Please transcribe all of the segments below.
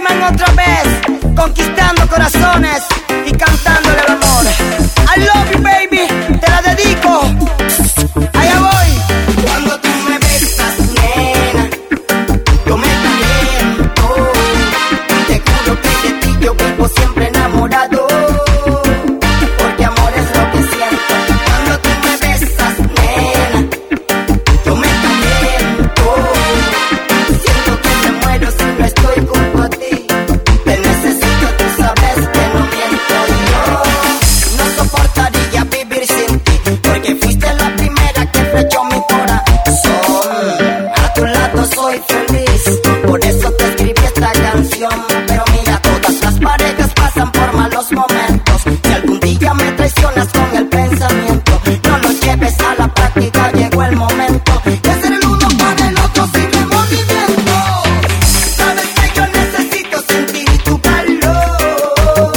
Candyman otra vez, conquistando corazones y cantándole al amor. I love you baby, te la dedico. Allá voy. Cuando tú me besas, nena, yo me caliento. Te juro que de ti yo vivo siempre enamorado, porque amor es lo que siento. Cuando tú me besas, nena, yo me caliento. Siento que me muero si no estoy junto a ti. Te necesito, tú sabes que no miento. Yo no soportaría vivir sin ti, porque fuiste la primera que flechó mi corazón. A tu lado soy feliz, por eso te escribí esta canción. Pero mira, todas las parejas pasan por malos momentos. Si algún día me traicionas con el pensamiento, no lo lleves a la práctica, llegó el momento de ser el uno para el otro sin remordimiento. Sabes que yo necesito sentir tu calor.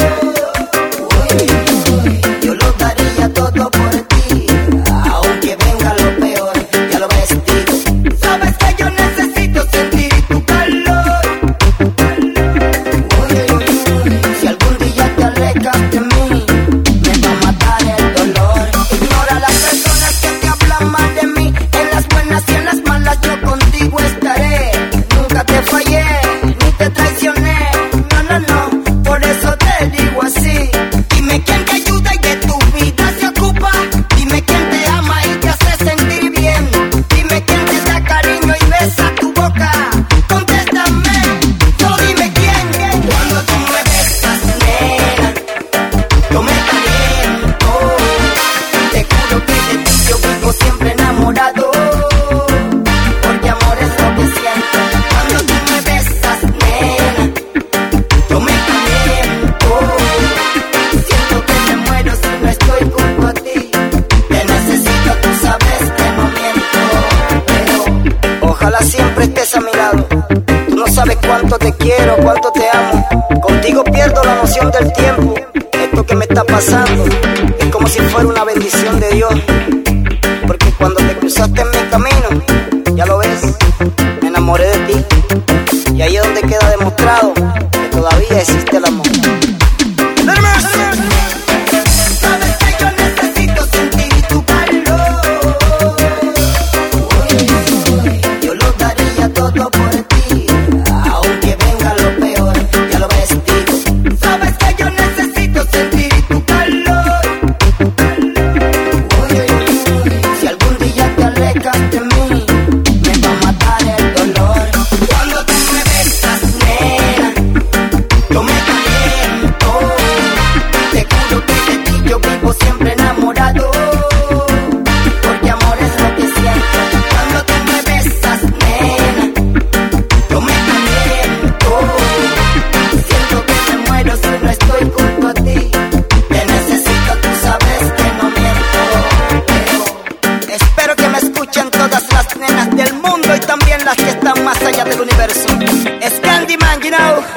Yo lo daría todo por ti, aunque venga lo peor, ya lo ves, digo. Sabes que yo necesito sentir tu calor. Si algún día te alejas de mí, me va a matar el dolor. Ignora a las personas que te hablan mal de mí. En las buenas y en las malas yo contigo estaré. Nunca te fallé, ni te traicioné. No, no, no, por eso te digo así. Dime quién te ayuda y de tu vida se ocupa. Dime quién te ama y te hace sentir bien. Dime quién te da cariño y besa tu boca. Contéstame, no dime quién. Cuando tú me besas, nena, yo me caliento. Te juro que de ti yo vivo siempre enamorado, porque amor es lo que siento. Cuando tú me besas, nena, yo me caliento. Siento que me muero si no estoy junto a ti. Te necesito, tú sabes que no miento. Pero ojalá siempre estés a mi lado. Tú no sabes cuánto te quiero, cuánto te amo. Contigo pierdo la noción del tiempo. Esto que me está pasando es como si fuera una bendición de Dios, porque cuando te cruzaste en mi camino, ya lo ves, me enamoré de ti. Y ahí es donde queda demostrado que todavía existe el amor. Sabes que yo necesito sentir tu calor. Yo lo daría todo por ti, aunque venga lo peor, ya lo ves, digo. Sabes que yo necesito sentir tu calor. Si algún día te alejas de mí, me va a matar el dolor. Cuando tú me besas, nena, yo me caliento. Te juro que de ti yo vivo siempre enamorado, porque amor es lo que siento. Cuando tú me besas, nena, yo me caliento. Siento que me muero si no estoy junto a ti. Te necesito, tú sabes que no miento. Pero espero que me escuchen todas las nenas del mundo y también las que están más allá del universo. Es Candyman, you know.